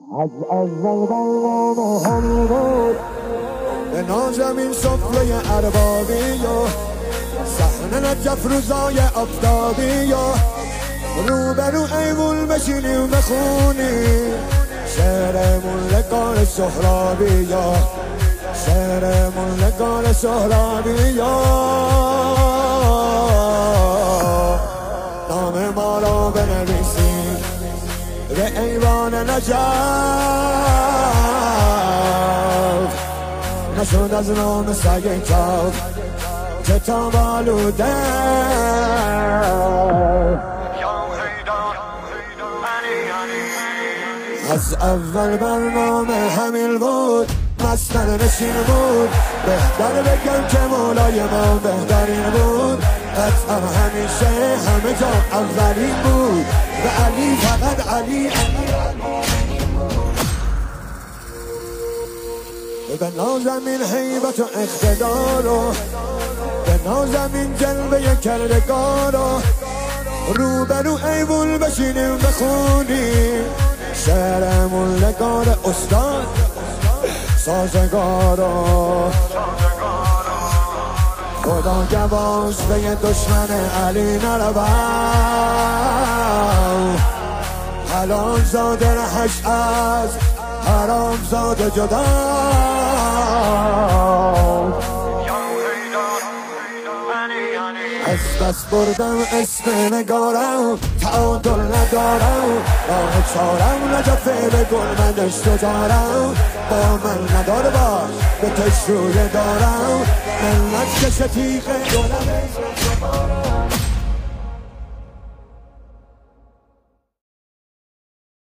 از اول برنامه همین بود، به نازم این سفره اربابی و صحنه نجف روزای آفتابی و روبرو ایوون بشینیم بخونیم شعرمون لگان سهرابی یا شعرمون لگان سهرابی یا نام ما را بنویسیم به ایوان نجف، نشد از نام سگ کف کتاب آلوده. از اول برنامه همین بود، مستن نشین بود، بهتر بگم که مولای ما بهترین بود. قطعا همیشه همه جا اولین بود، به علی فقط علی به نازم این حیبت و اقتدار و به نازم این جلوه کردگار و روبرو ایوون بشینیم بخونیم شعرمون لگار استاد سازگار و خدا گواش به یه دشمن علی نروم، حلال زاده رهش از حرام زاده جدا. از دست بردم اسم نگارم تعادل ندارم، راه چارم نجف به گل من اشتجارم. با من ندار باش به تشروی دارم، ملت کش تیغ گلم